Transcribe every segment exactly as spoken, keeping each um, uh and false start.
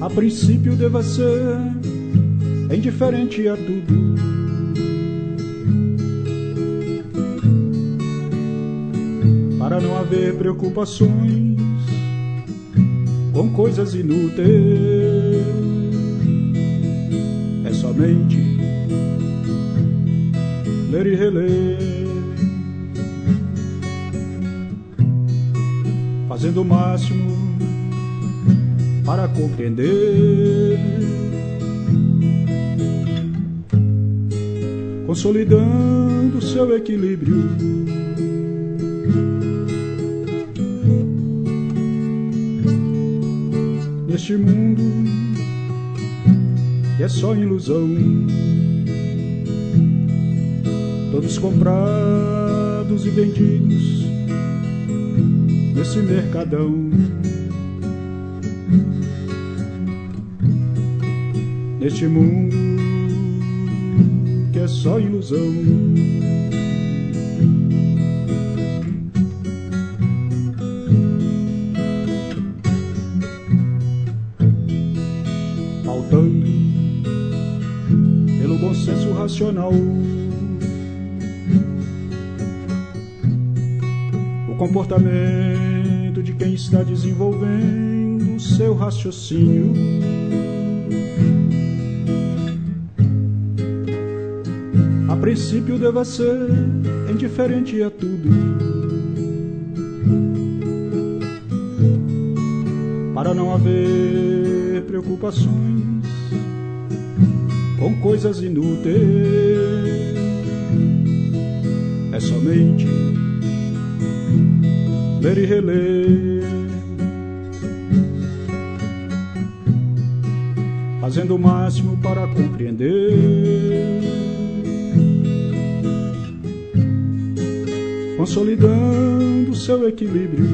A princípio deva ser indiferente a tudo. Para não haver preocupações com coisas inúteis. É somente ler e reler, fazendo o máximo para compreender, consolidando seu equilíbrio. Neste mundo que é só ilusão, todos comprados e vendidos nesse mercadão. Neste mundo que é só ilusão, faltando pelo bom senso racional o comportamento de quem está desenvolvendo seu raciocínio. A princípio deva ser indiferente a tudo. Para não haver preocupações com coisas inúteis. É somente ler e reler, fazendo o máximo para compreender, consolidando seu equilíbrio.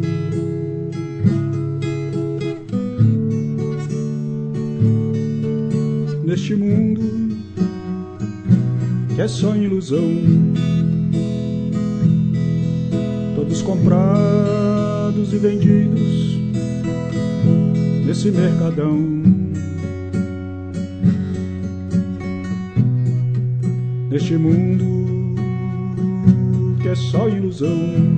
Neste mundo que é só ilusão, todos comprados e vendidos nesse mercadão. Neste mundo que é só ilusão,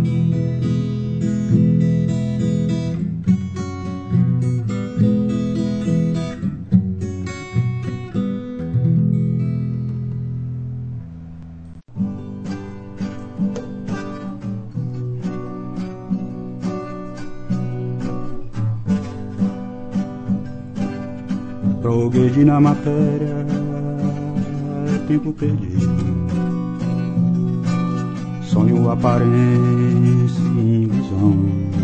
progredi na matéria, é tempo perdido. Sonho, aparência e ilusão.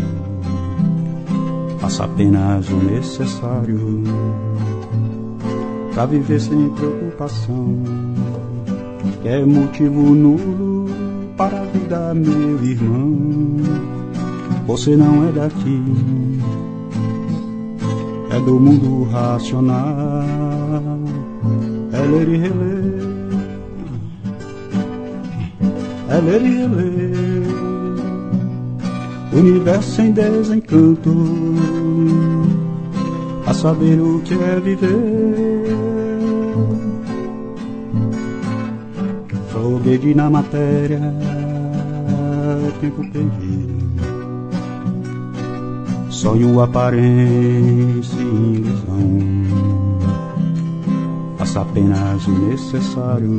Faça apenas o necessário pra viver sem preocupação, que é motivo nulo para a vida, meu irmão. Você não é daqui, é do mundo racional. É ler e reler, é ler e reler, universo em desencanto, a saber o que é viver. Foguete na matéria, tempo perdido. Sonho, aparência e ilusão. Faça apenas o necessário